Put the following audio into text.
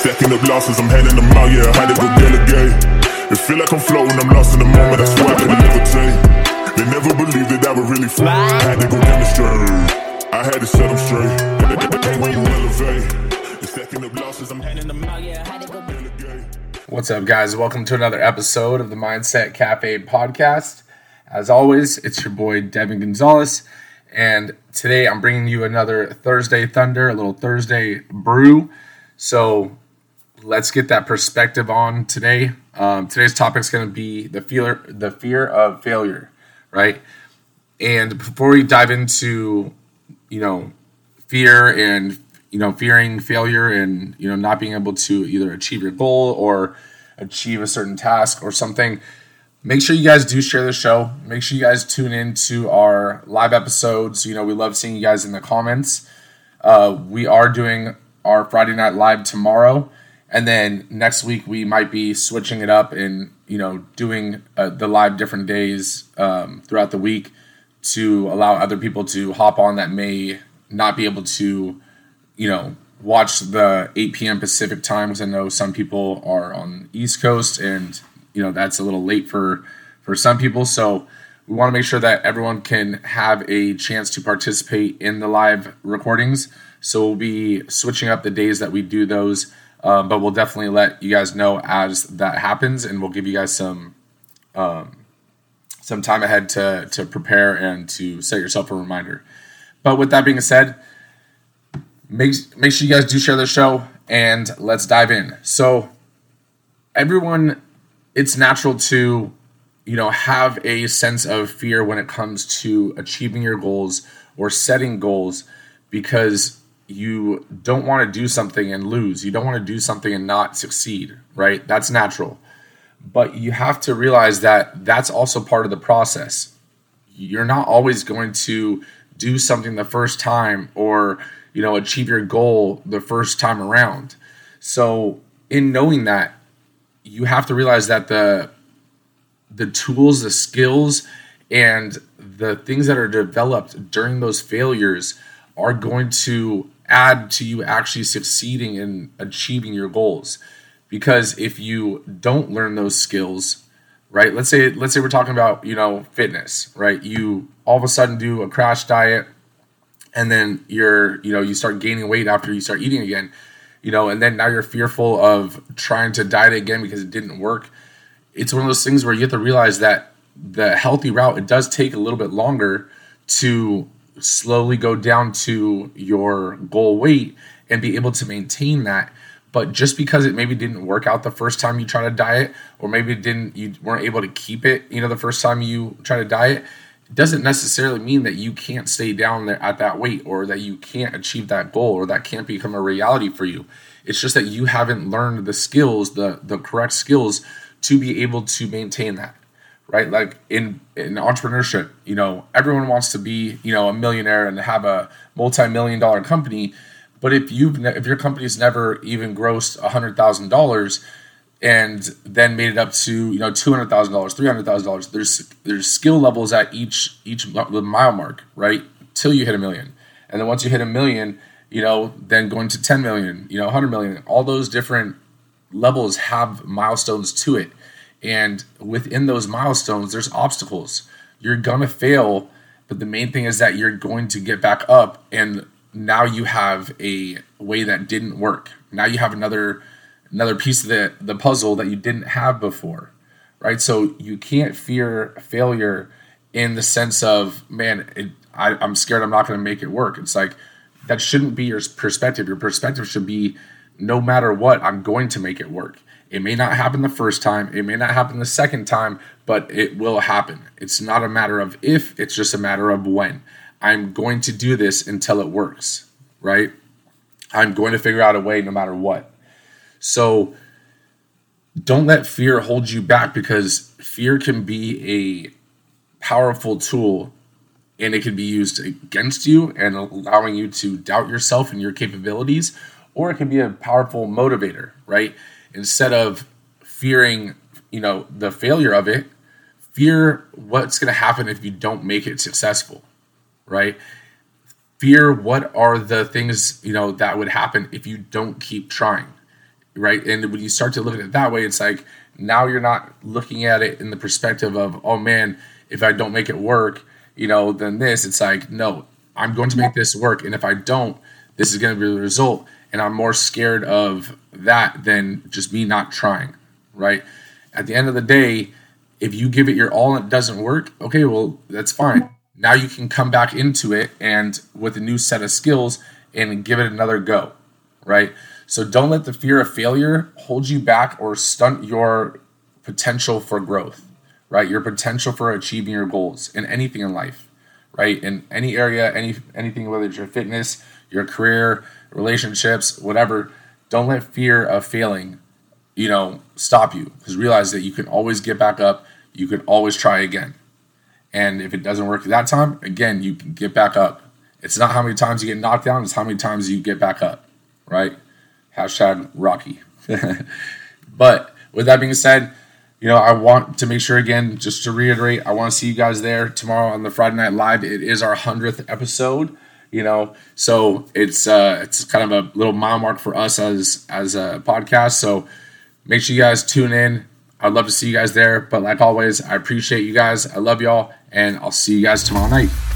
Stacking up losses, I'm handing them out, yeah, I had to go delegate. It feel like I'm floating, I'm lost in the moment, I swear I couldn't levitate. They never believed that I would really fly, I had to go demonstrate. I had to set them straight. When you elevate, stacking up losses, I'm handing them out, yeah, I had to go delegate. What's up, guys? Welcome to another episode of the Mindset Cafe podcast. As always, it's your boy, Devin Gonzalez, and today I'm bringing you another Thursday Thunder, a little Thursday brew. So let's get that perspective on today. Today's topic is going to be the fear of failure, right? And before we dive into, fear and, fearing failure and, not being able to either achieve your goal or achieve a certain task or something, make sure you guys do share the show. Make sure you guys tune in to our live episodes. We love seeing you guys in the comments. We are doing our Friday Night Live tomorrow. And then next week we might be switching it up and, doing the live different days throughout the week to allow other people to hop on that may not be able to, watch the 8 p.m. Pacific time, because I know some people are on the East Coast and, that's a little late for some people. So we want to make sure that everyone can have a chance to participate in the live recordings. So we'll be switching up the days that we do those, but we'll definitely let you guys know as that happens, and we'll give you guys some time ahead to prepare and to set yourself a reminder. But with that being said, make sure you guys do share the show, and let's dive in. So everyone, it's natural to have a sense of fear when it comes to achieving your goals or setting goals, because you don't want to do something and lose. You don't want to do something and not succeed, right? That's natural. But you have to realize that that's also part of the process. You're not always going to do something the first time or, achieve your goal the first time around. So in knowing that, you have to realize that the tools, the skills, and the things that are developed during those failures are going to add to you actually succeeding in achieving your goals. Because if you don't learn those skills, right? Let's say we're talking about, fitness, right? You all of a sudden do a crash diet, and then you start gaining weight after you start eating again, and then now you're fearful of trying to diet again because it didn't work. It's one of those things where you have to realize that the healthy route, it does take a little bit longer to slowly go down to your goal weight and be able to maintain that. But just because it maybe didn't work out the first time you try to diet, or maybe you weren't able to keep it, the first time you try to diet, it doesn't necessarily mean that you can't stay down there at that weight, or that you can't achieve that goal, or that can't become a reality for you. It's just that you haven't learned the skills, the correct skills to be able to maintain that. Right? Like in entrepreneurship, everyone wants to be, a millionaire and have a multi-million-dollar company. But if your company's never even grossed $100,000 and then made it up to, $200,000, $300,000, there's skill levels at each mile mark, right? Till you hit $1 million. And then once you hit $1 million, then going to 10 million, 100 million, all those different levels have milestones to it. And within those milestones, there's obstacles. You're going to fail, but the main thing is that you're going to get back up, and now you have a way that didn't work. Now you have another piece of the puzzle that you didn't have before, right? So you can't fear failure in the sense of, I'm scared I'm not going to make it work. It's like, that shouldn't be your perspective. Your perspective should be, no matter what, I'm going to make it work. It may not happen the first time. It may not happen the second time, but it will happen. It's not a matter of if, it's just a matter of when. I'm going to do this until it works, right? I'm going to figure out a way no matter what. So don't let fear hold you back, because fear can be a powerful tool, and it can be used against you and allowing you to doubt yourself and your capabilities, or it can be a powerful motivator, right? Instead of fearing, the failure of it, fear what's going to happen if you don't make it successful, right? Fear what are the things, that would happen if you don't keep trying. right? And when you start to look at it that way, it's like now you're not looking at it in the perspective of, oh man, if I don't make it work, then this. It's like, no, I'm going to make this work, and if I don't, this is going to be the result. And I'm more scared of that than just me not trying, right? At the end of the day, if you give it your all and it doesn't work, okay, well, that's fine. Now you can come back into it and with a new set of skills and give it another go, right? So don't let the fear of failure hold you back or stunt your potential for growth, right? Your potential for achieving your goals in anything in life, right? In any area, anything, whether it's your fitness, your career, relationships, whatever. Don't let fear of failing, stop you. Because realize that you can always get back up. You can always try again. And if it doesn't work that time, again, you can get back up. It's not how many times you get knocked down, it's how many times you get back up, right? #Rocky. But with that being said, I want to make sure, again, just to reiterate, I want to see you guys there tomorrow on the Friday Night Live. It is our 100th episode, so it's kind of a little mile mark for us as a podcast. So make sure you guys tune in. I'd love to see you guys there. But like always, I appreciate you guys. I love y'all, and I'll see you guys tomorrow night.